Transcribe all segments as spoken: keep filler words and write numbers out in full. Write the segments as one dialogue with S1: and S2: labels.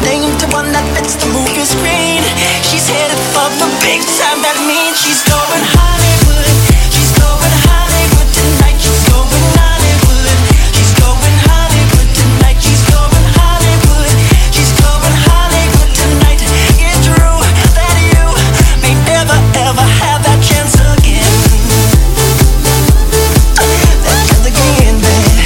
S1: name to one that fits the movie screen. She's headed for the big time, that means she's going Hollywood. She's going Hollywood tonight. She's going Hollywood. She's going Hollywood tonight. She's going Hollywood. She's going Hollywood tonight. It's true that you may never ever have that chance again. That chance again, baby.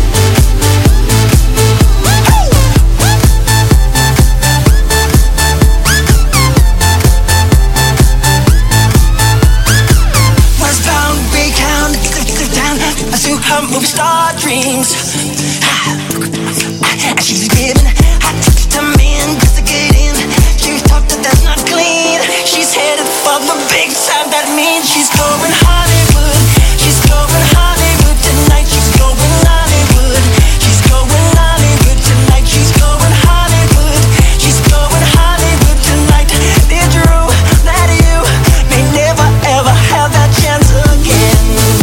S1: Her movie star dreams, and she's giving hot touch to men just to get in. She's talked that that's not clean. She's headed for the big time. That means she's going Hollywood. She's going Hollywood tonight. She's going Hollywood. She's going Hollywood tonight. She's going Hollywood. She's going Hollywood tonight. It's true that you may never ever have that chance again.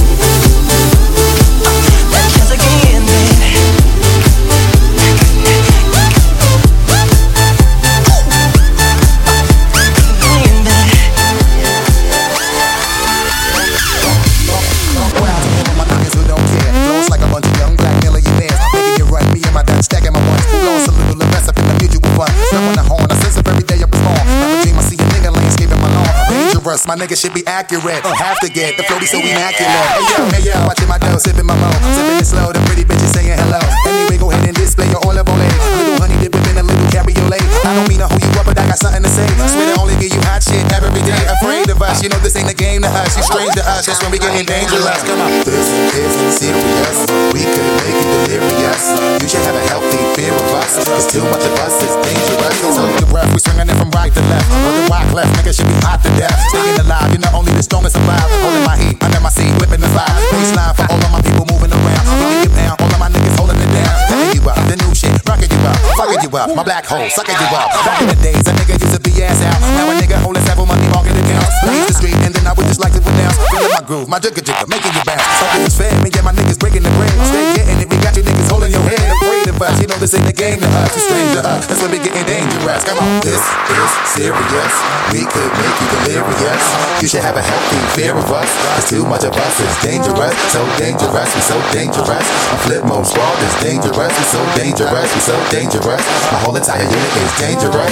S2: My nigga should be accurate. Have to get the floaty so immaculate. Hey yo, hey yo, watching my dough, sipping my mo, sipping it slow. The pretty bitches saying hello. Anyway, go ahead and display your olive oil. Little honey dip in a little cabriolet. I don't mean to hold you up, but I got something to say. Swear to only give you hot shit every day. Afraid of us, you know this ain't a game to us. You strange to us, that's when we getting dangerous. Come on. This is serious. We could make it delirious. You should have a healthy fear of us. Cause too much of us is dangerous. So your breath, we swinging it from right to left. On the rock left, nigga should be hot to death. Staying alive, you're not only the strongest survive. Holding my heat under my seat, whipping the fire. Baseline for all of my people moving around. Bringing you down, all of my niggas holding it down. Picking you up, the new shit, rocking you up, fucking you up. My black hole, sucking you up. Back in the days, a nigga used to be ass out. Now a nigga holding several money market accounts. Leave the street, and then I would just like to pronounce. Feeling my groove, my jigga jigga, making you bounce. Something is fair, me and my niggas breaking the brain. Stay getting it, we got you niggas holding your head. Afraid of us, you know this ain't the game to us. You strange to us, that's when we getting dangerous. Come on, this is serious. We could make you delirious. You should have a healthy fear of us. Cause too much of us is dangerous. So dangerous, we so dangerous. A flip mode squad is dangerous. We so dangerous, we so dangerous. My whole entire unit is dangerous.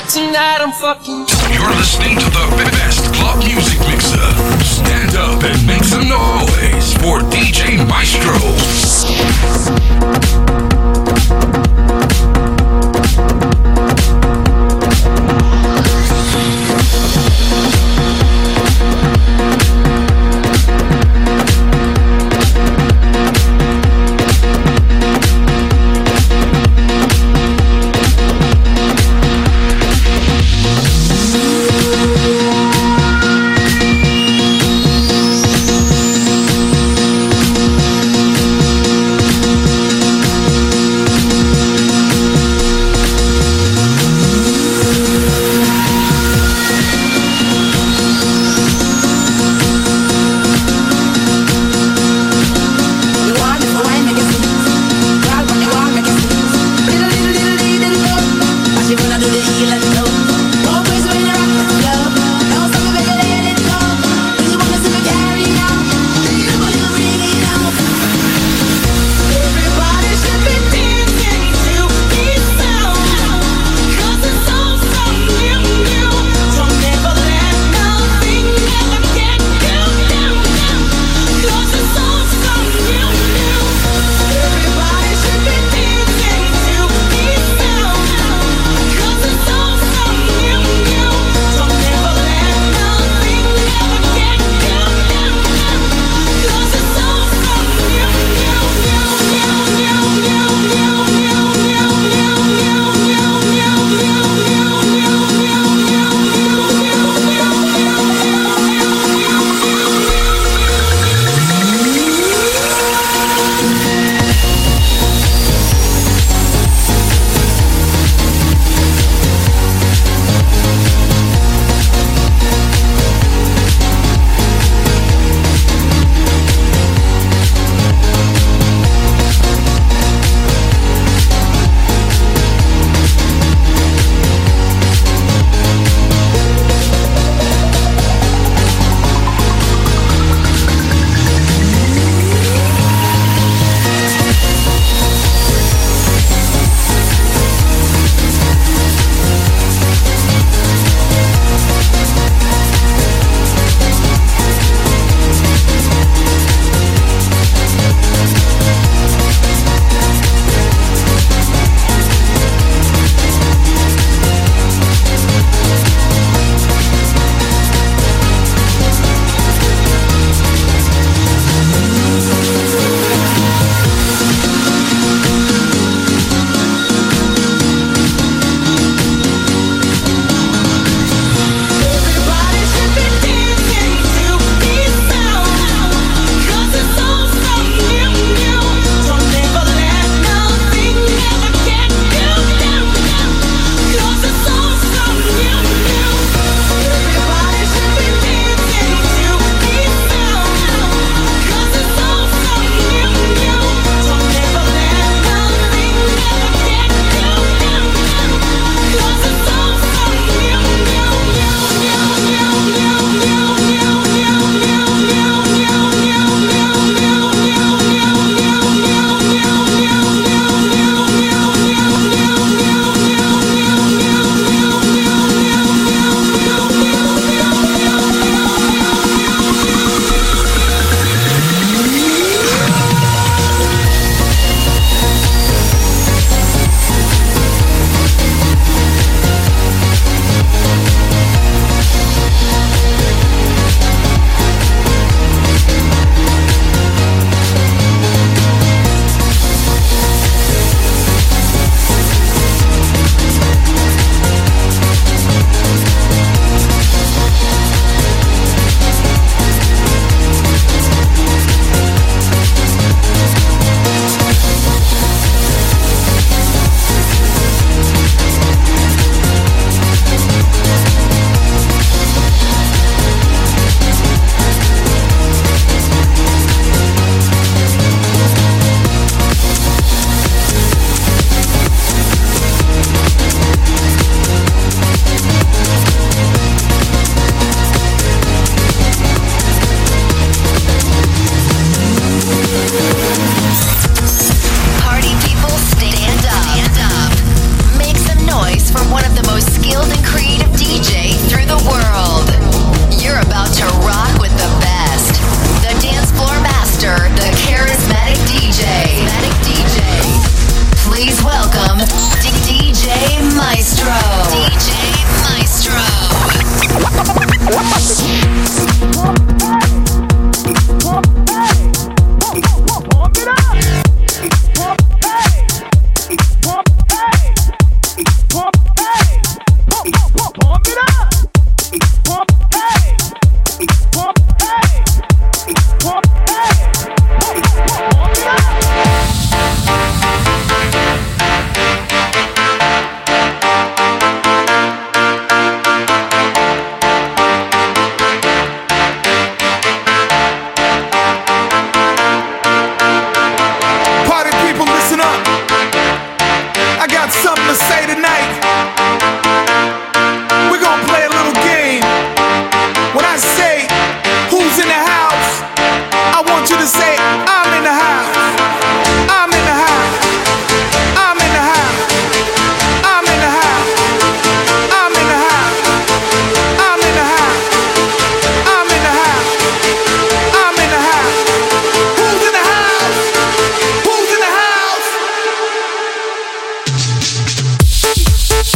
S1: But tonight I'm fucking.
S3: You're listening to the best club music mixer. Stand up and make some noise for D J Maestro.
S4: say tonight, we're gonna play a little game. When I say who's in the house, I want you to say I'm in the house. I'm in the house. I'm in the house. I'm in the house. I'm in the house. I'm in the house. I'm in the house. I'm in the house. Who's in the house? Who's in the house?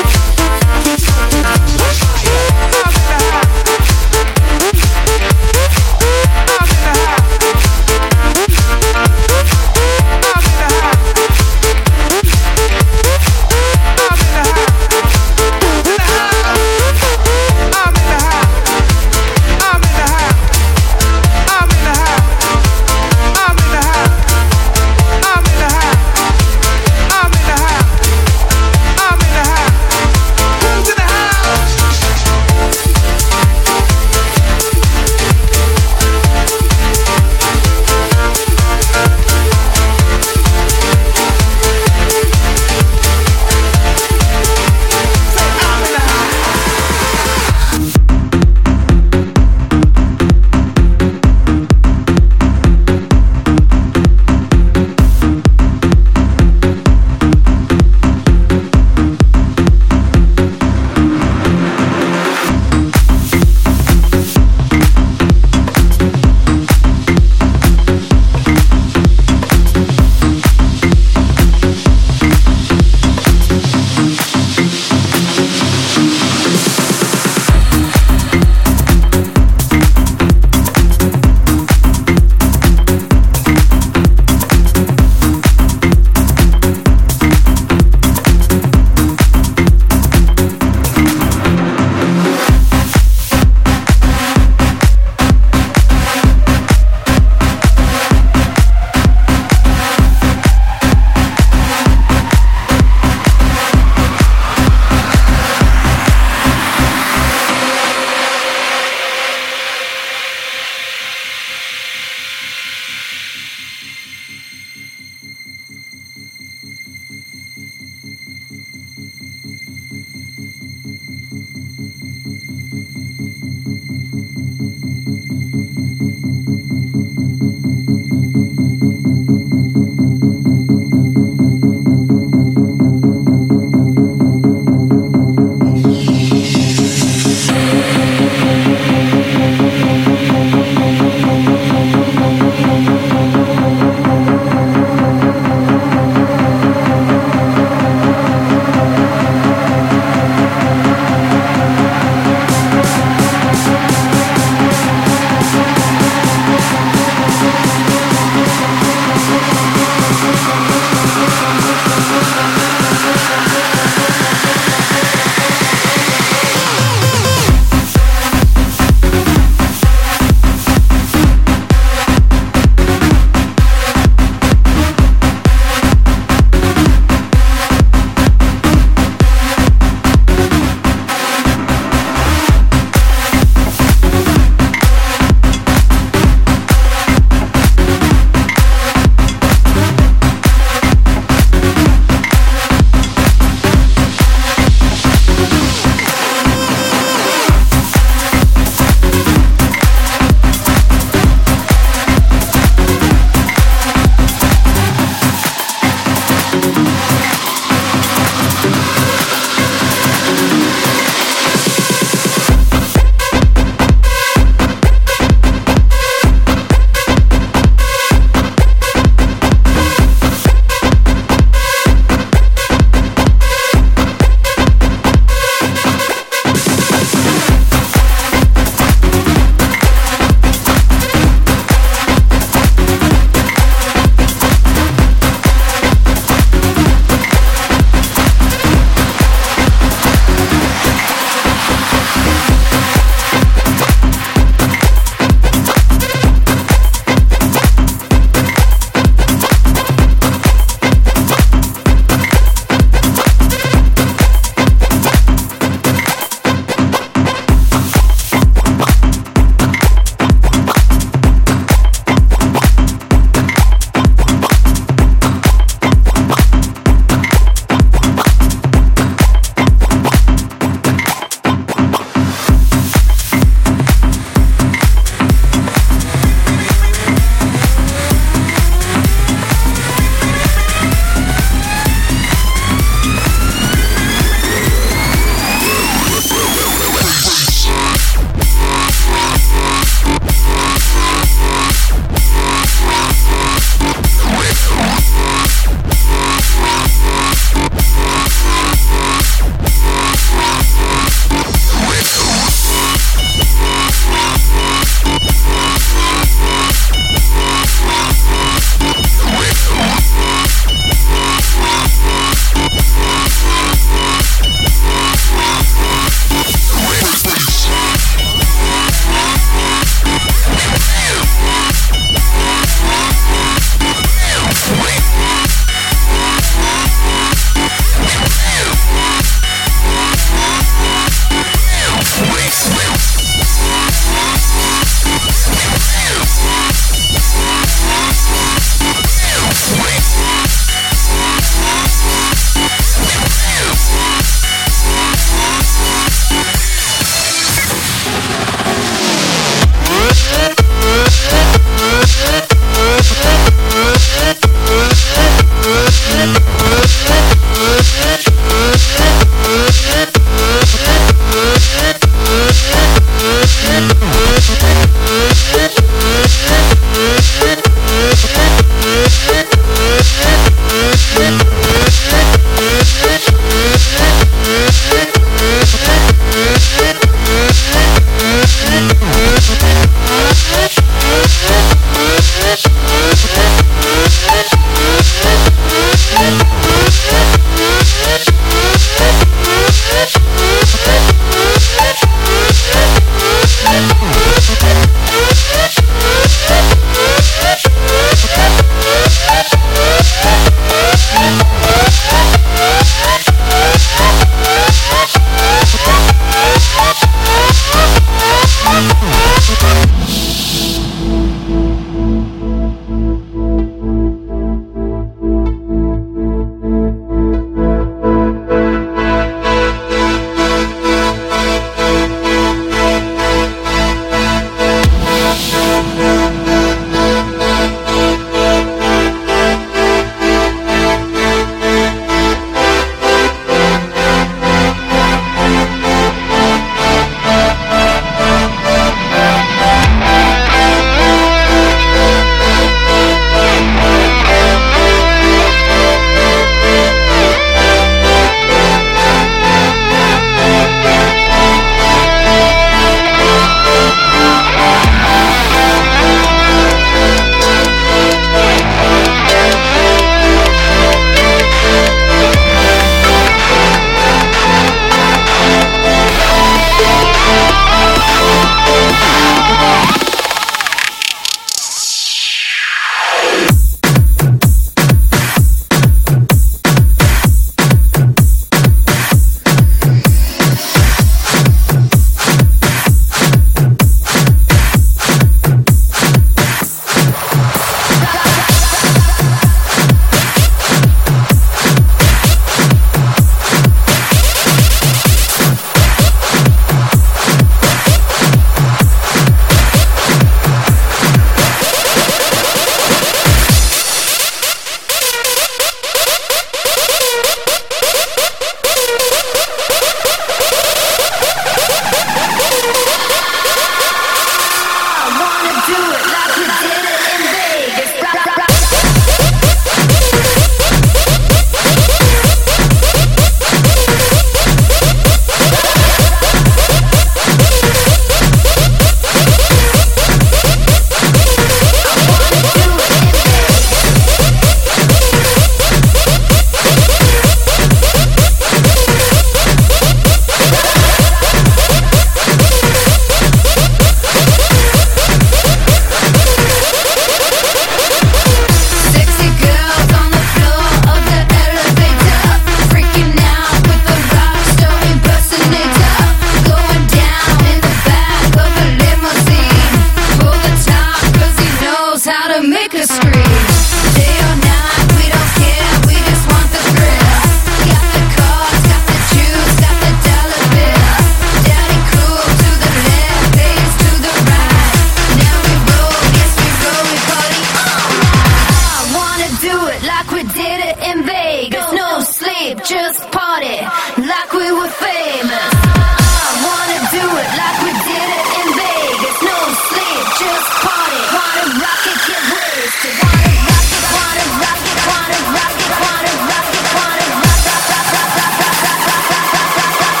S5: party like we were famous. I wanna do it like we did it in Vegas. No sleep, just party. Wanna rock it, get wasted. Wanna rock it, wanna rock it, wanna rock it, wanna rock it, wanna rock it, rock, rock, rock, rock, rock, rock, rock, rock, rock, rock, rock, rock.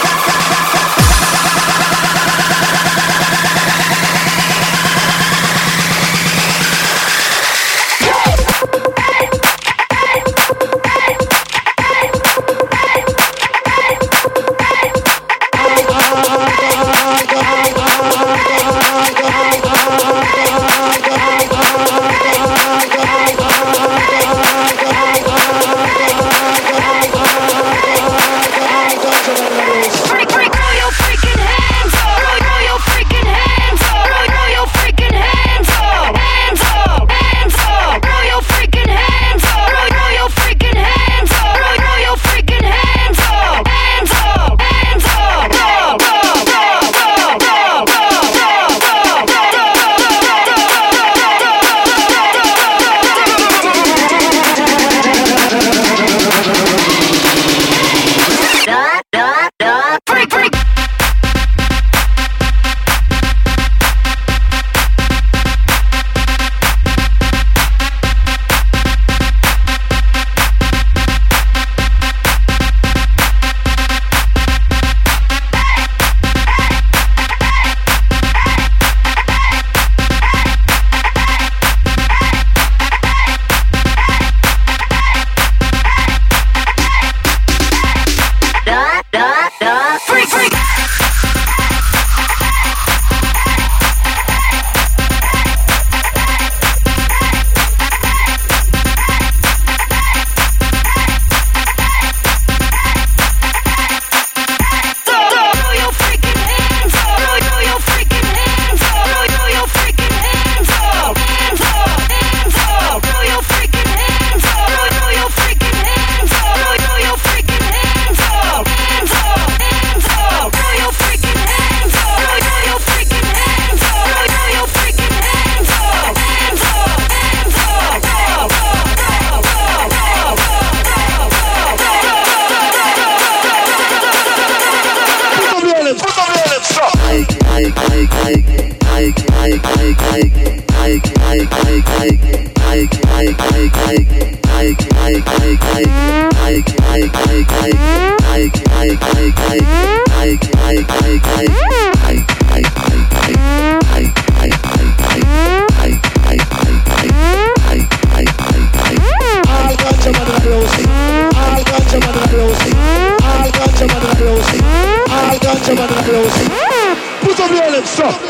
S6: Put up your lips up.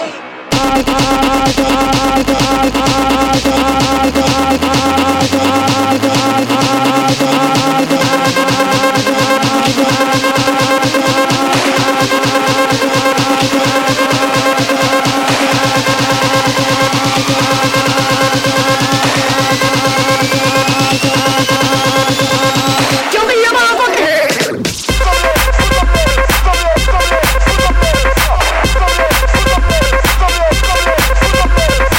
S7: Put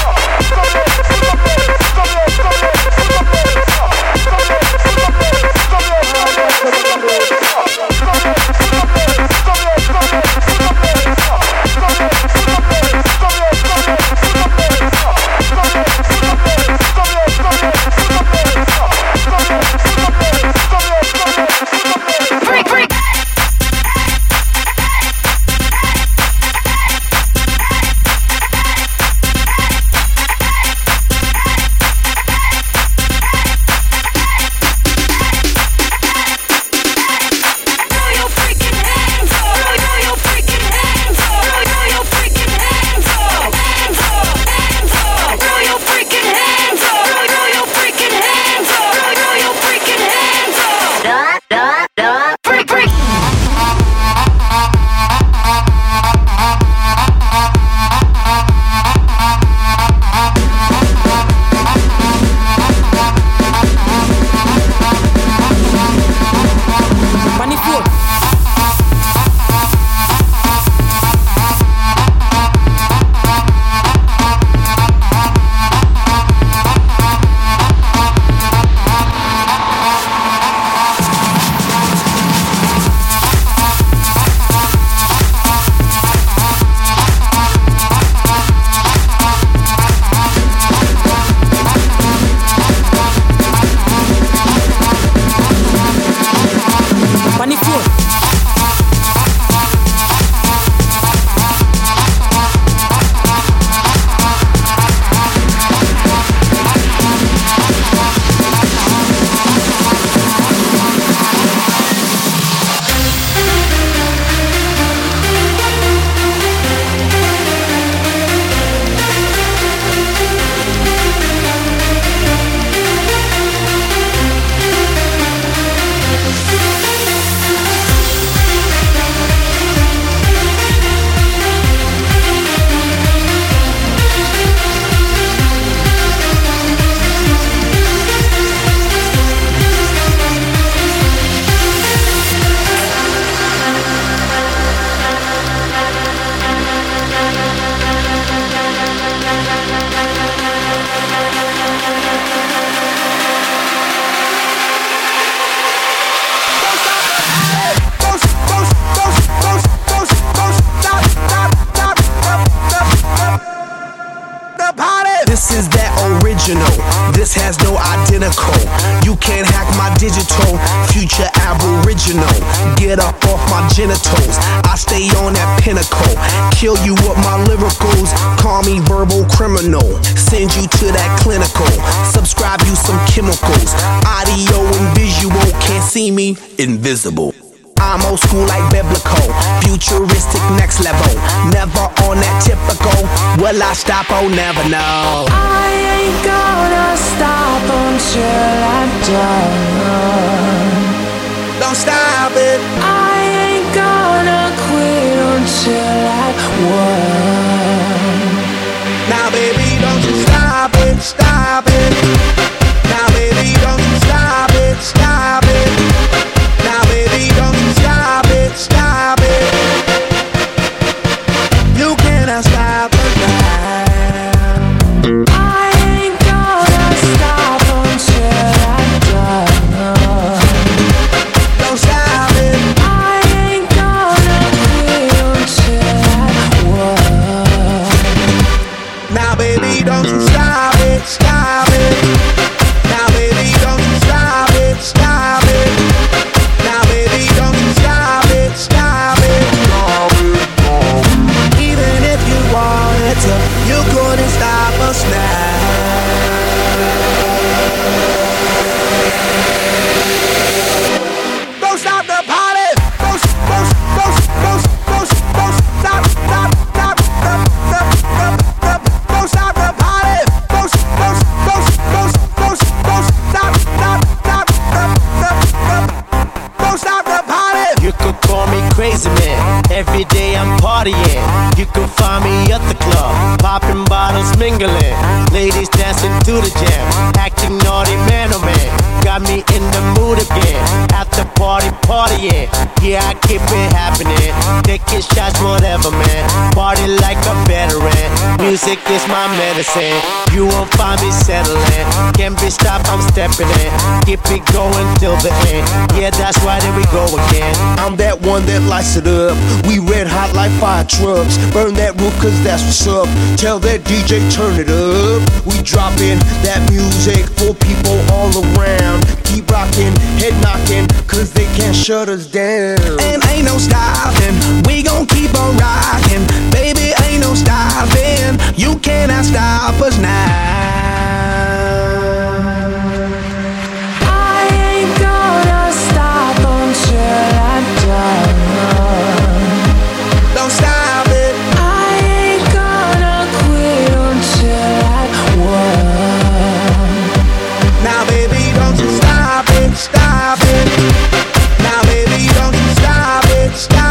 S7: original. This has no identical. You can't hack my digital. Future aboriginal. Get up off my genitals. I stay on that pinnacle. Kill you with my lyricals. Call me verbal criminal. Send you to that clinical. Subscribe you some chemicals. Audio and visual. Can't see me. Invisible. I'm old school like biblical, futuristic next level. Never on that typical. Will I stop? Oh, never know.
S8: I ain't gonna stop until I'm done.
S7: Don't stop it.
S8: I ain't gonna quit until I won.
S7: Now, baby, don't you stop it, stop it. Now, baby, don't you stop it, stop it. Now, baby, don't you stop it, stop it. You cannot stop it now.
S8: I ain't gonna stop until I'm done.
S7: Don't stop it.
S8: I ain't gonna quit until I won.
S7: Now, baby, don't you stop it, stop it. Now, baby, don't you stop it, stop it. Now, baby, don't you stop it, stop it. Even if you wanted to, you couldn't stop us now. Don't stop the party. Don't, don't, don't, don't, don't, don't stop, stop, stop, stop, stop, stop, stop. Don't stop the party. Don't, don't, don't, don't, don't, don't stop, stop, stop, stop, stop, stop. Don't stop the party.
S9: You could call me crazy man. Every day I'm partying. You could find me at the club, popping bottles, mingling. Ladies dancing to the jam, acting naughty, man oh man. Got me in the mood again. At the party, partying. Yeah, I keep it happening. Taking shots, whatever, man. Party like a veteran. Music is my medicine. You won't find me settling. Can't be stopped, I'm stepping in. Keep it going till the end. Yeah, that's why there we go again.
S7: I'm that one that lights it up. We red hot like fire trucks. Burn that roof cause that's what's up. Tell that D J turn it up. We dropping that music for people all around. Keep rocking, head knocking, cause they can't shut us down. And ain't no stopping, we gon' keep on rocking. Baby, ain't no stopping, you cannot stop us now.
S8: I ain't gonna stop until I'm done.
S7: Don't stop it.
S8: I ain't gonna quit until I won.
S7: Now, baby, don't you stop it, stop it. Now, baby, don't you stop it, stop it.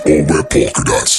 S3: all red polka dots.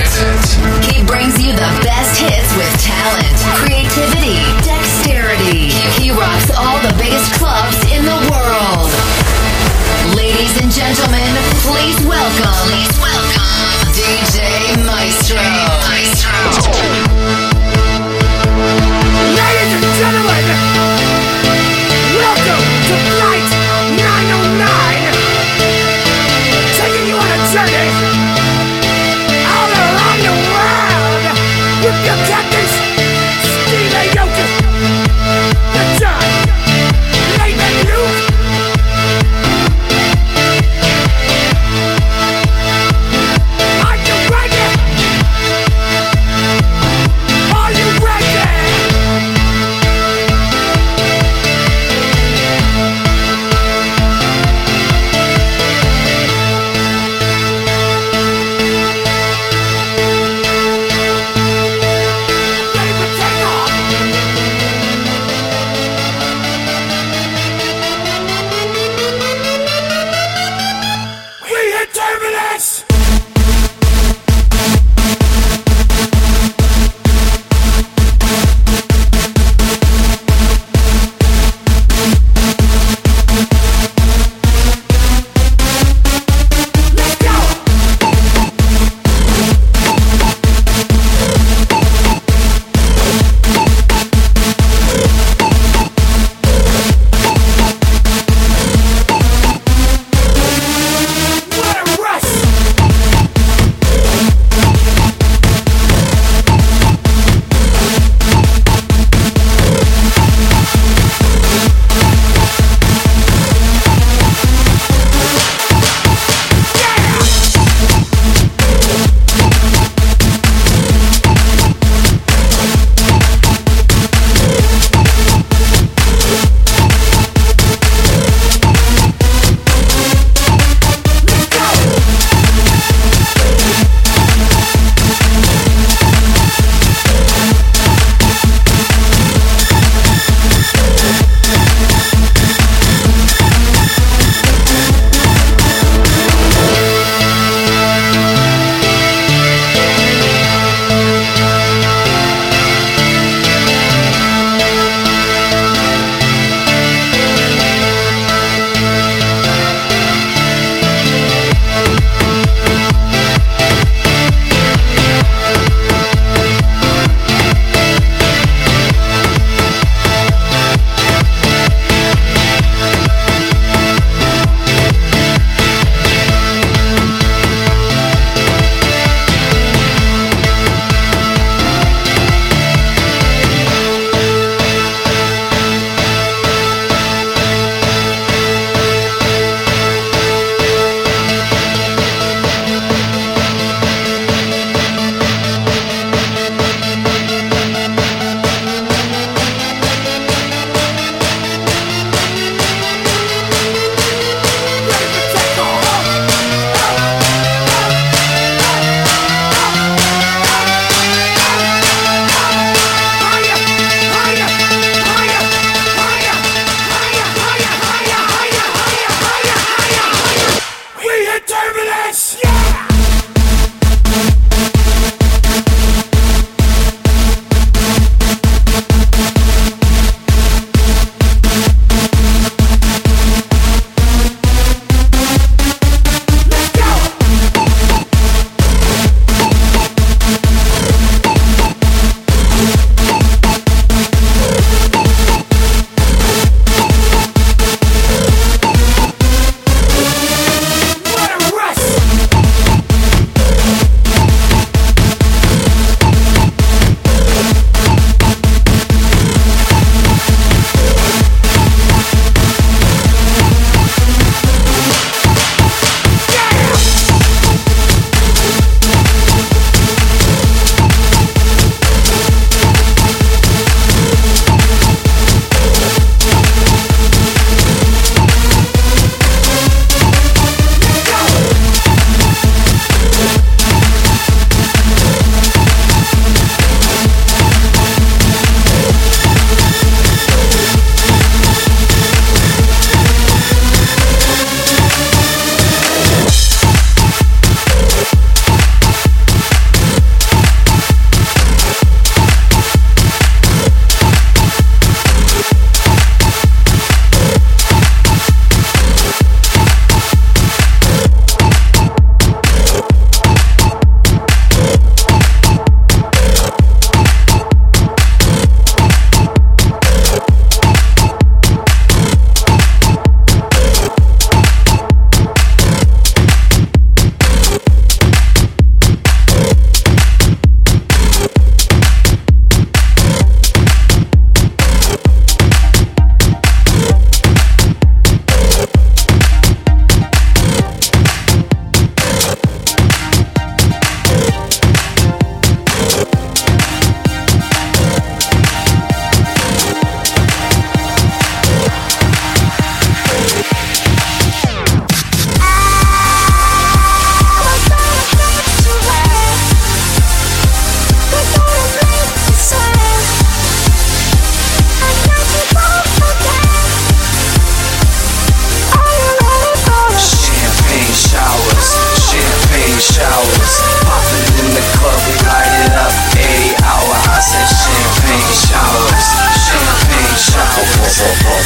S10: you the best hits with talent, creativity, dexterity. He rocks all the biggest clubs in the world. Ladies and gentlemen, please welcome, please welcome D J Maestro. Maestro.
S11: Ladies and gentlemen, welcome to Flight nine oh nine, taking you on a journey all around the world with your captains, Steve Aoki, the John, Layman Luke.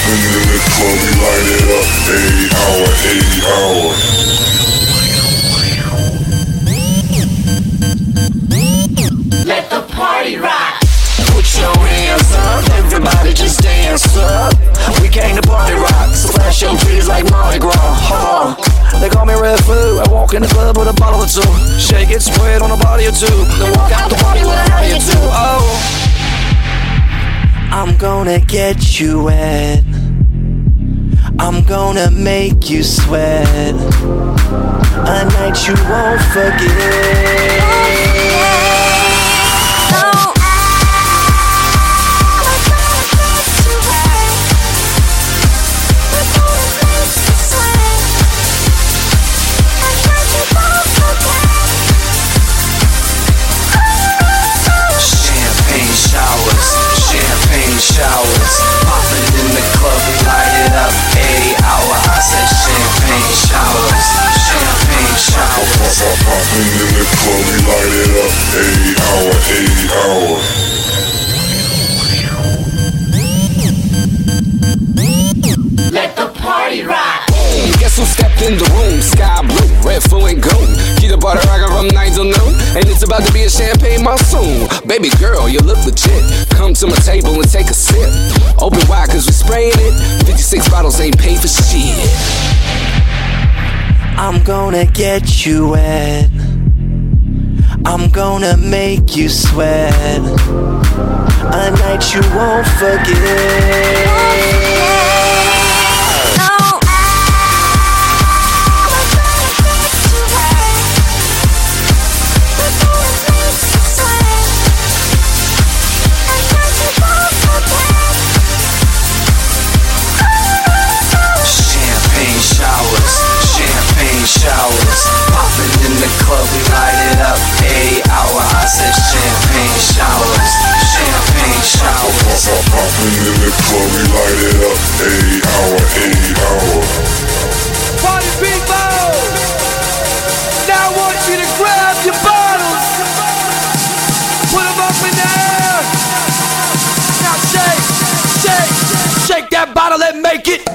S12: popping in the club, we light it up. Eight hour, eight hour.
S11: Let the party rock. Put your hands up, everybody just dance up. We came to party rock, so flash your trees like Mardi Gras. Oh, they call me Red Food. I walk in the club with a bottle or two. Shake it, spread on a body or two. Then walk out the party with a howdy or two. Oh, I'm gonna get you wet. I'm gonna make you sweat. A night you won't forget.
S13: Showers, popping in the club, we light it up. Eight hour, I said champagne showers, champagne showers.
S12: Popping in the club, we light it up. Eight hour, eight hour.
S11: Let the party rock.
S14: Guess who stepped in the room? Sky blue, red, full and gold. Keep the butter rockin' from nine till noon, and it's about to be a champagne monsoon. Baby girl, you look legit. Come to my table and take a sip. Open wide cause we spraying it. fifty-six bottles ain't paid for shit.
S1: I'm gonna get you wet. I'm gonna make you sweat. A night you won't forget.
S13: Showers, popping in the club, we light it up. Eight hour, I said champagne showers, champagne showers.
S12: Popping in the club, we light it up. Eight hour, eight hour.
S4: Party people, now I want you to grab your bottles, put them up in the air. Now shake, shake, shake that bottle and make it.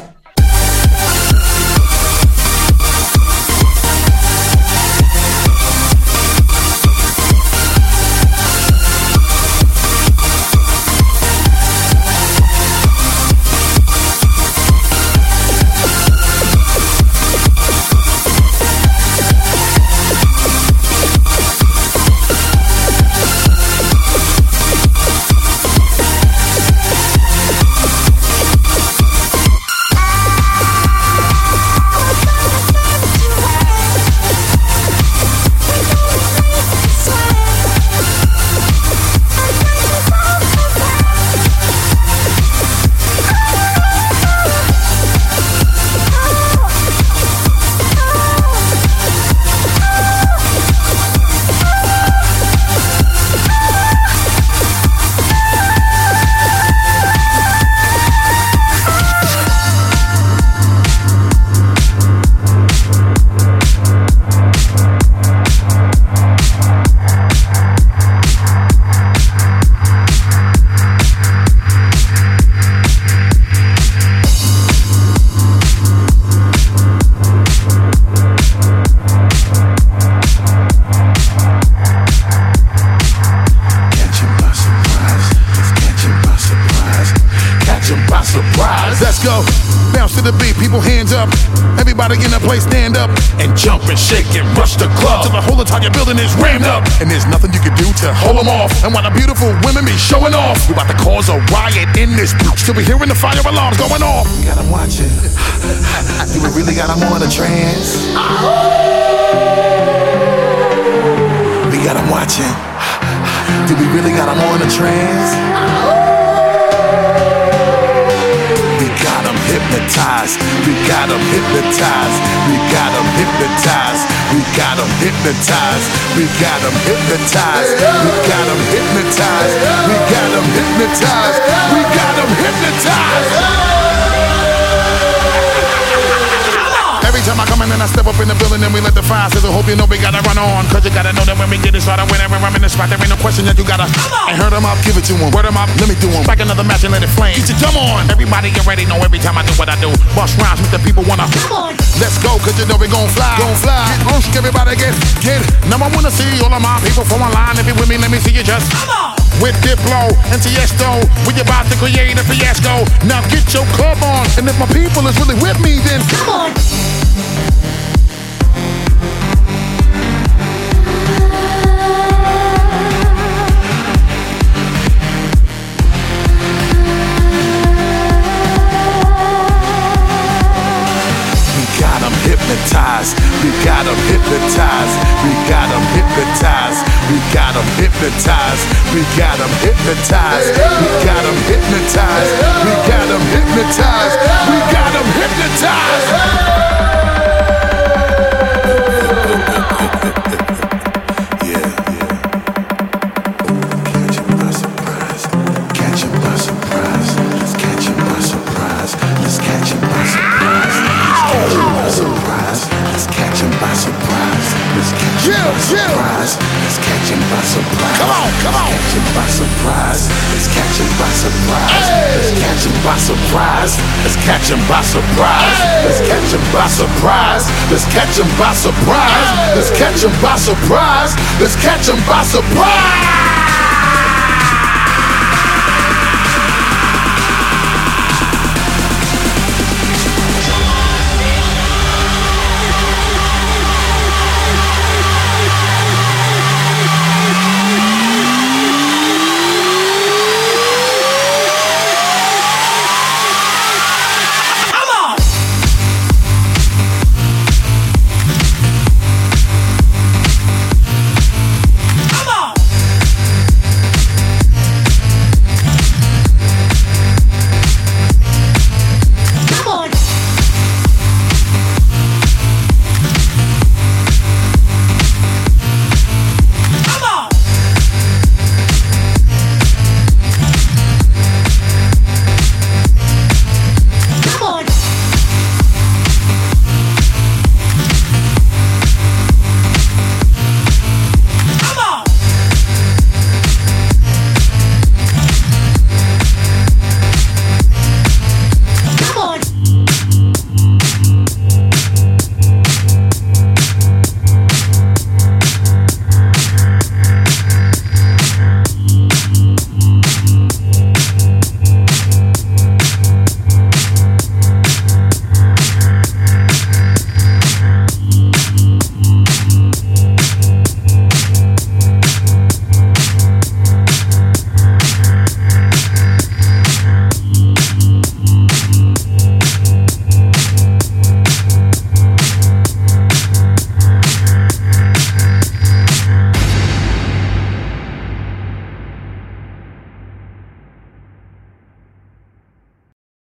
S6: Everybody in the place stand up and jump and shake and rush the club till the whole entire building is rammed up. And there's nothing you can do to hold them off. And while the beautiful women be showing off, we about to cause a riot in this bitch till we hearing the fire alarms going off.
S2: We got them watching. Do we really got them on a trance? We got them watching. Do we really got them on a trance? Hypnotized, we got them hypnotized, we got them hypnotized, we got them hypnotized, we got them hypnotized, we got them hypnotized, we got them hypnotized, we got them hypnotized. Every time I come in and I step up in the building,
S6: and then we let the fire sizzle. Hope you know we gotta run on, cause you gotta know that when we get it started, whenever I'm in the spot, there ain't no question that you gotta. I heard them up, give it to them. Word them up, let me do them. Strike another match and let it flame. Get your dumb on. Everybody already know every time I do what I do. Bust rhymes with the people wanna. Let's go, cause you know we gon' fly. Gon' fly. Get on, everybody get, get. Now I wanna see all of my people from online. If you with me, let me see you just. With Diplo and Tiesto, we about to create a fiasco. Now get your club on, and if my people is really with me, then come on. Hypnotized, we got them hypnotized, we got them hypnotized, we got them hypnotized, we got them hypnotized, we got them hypnotized, we got them hypnotized, we got them hypnotized.
S12: Surprise, let's catch him by surprise.
S6: Come on, come on.
S12: Let's catch him by surprise. Let's catch him by surprise. Let's catch him by surprise.
S6: Let's catch him by surprise. Let's catch him by surprise. Let's catch him by surprise. Let's catch him by surprise. Let's catch him by surprise.